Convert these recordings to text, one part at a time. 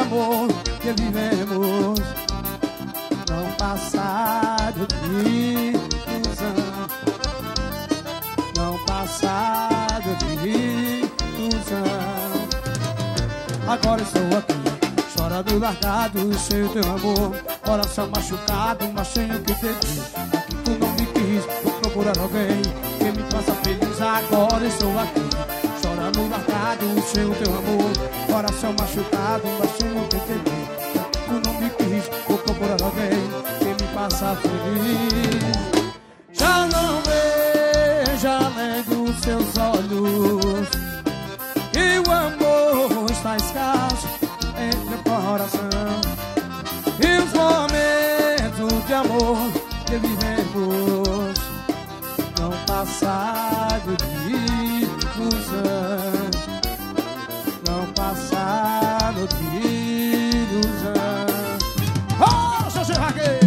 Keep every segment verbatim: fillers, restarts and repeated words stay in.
amor que vivemos, não passado de ilusão, não passado de ilusão. Agora estou aqui, chorando largado, sem o teu amor, coração machucado, mas sem o que pedir. Aqui tu não me quis, vou procurar alguém que me faça feliz. Agora estou aqui, chorando largado, sem o teu amor, coração machucado, mas sem o que pedir. Aqui tu não me quis, vou procurar alguém que me faça feliz. Já não vejo além dos seus olhos, e o amor está escasso em meu coração. E os momentos de amor que vivemos, não passado de ilusão, não passado de ilusão. Oh, seu Churraque!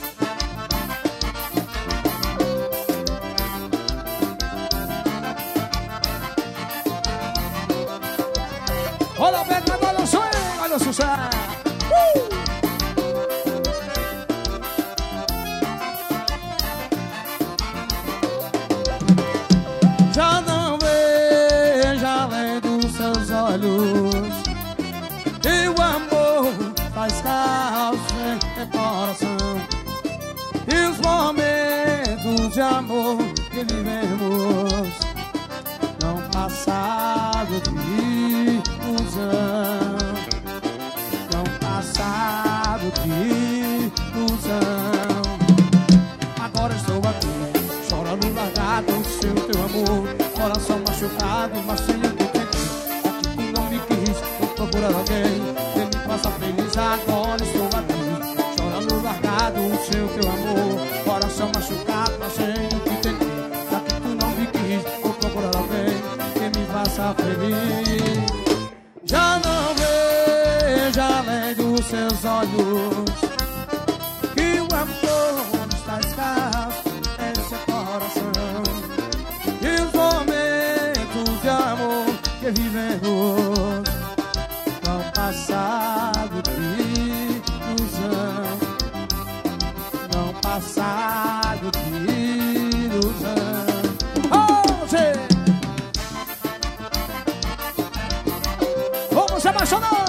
Olha o Beto, olha o sonho, olha o sucesso. Uh! Já não vejo além dos seus olhos, e o amor faz calço em coração. E os momentos de amor que vivemos, não passado de ilusão, não passado de ilusão. Agora estou aqui, chorando largado, sem o teu amor, coração machucado, mas sem o que pedir. Aqui tu não me quis, vou procurar alguém que me faça feliz. Agora estou aqui, chorando largado, sem o teu amor, coração machucado, mas sem o que pedir. Aqui tu não me quis, vou procurar alguém que me faça feliz. Já não vejo além dos seus olhos, que o amor está escasso em seu coração. E os momentos de amor que vivemos, não passado de ilusão, não passado de ilusão. Oh, gente! Vamos se apaixonar!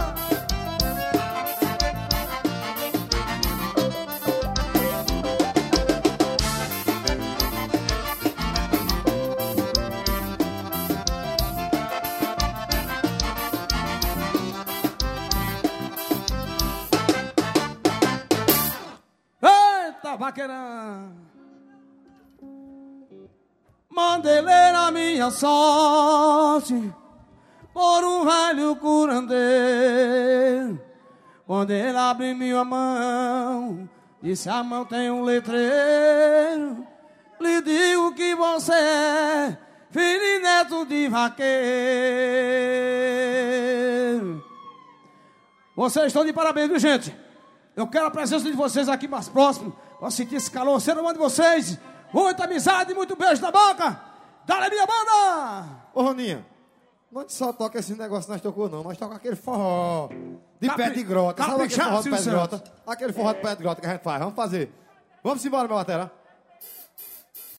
Eita, vaqueirão! Mandei ler a minha sorte por um velho curandeiro. Quando ele abriu minha mão, disse: a mão tem um letreiro. Lhe digo que você é filho e neto de vaqueiro. Vocês estão de parabéns, viu, gente? Eu quero a presença de vocês aqui mais próximo, para sentir esse calor. Ser humano de vocês, muita amizade, muito beijo na boca. Dá-lhe minha banda! Ô, Roninha, não só toca esse negócio nós tocou, não. Nós toca aquele forró de Capri... pé de grota. Sabe aquele forró de pé de Silvio grota? Aquele forró de pé de grota que a gente faz. Vamos fazer. Vamos embora, meu batera.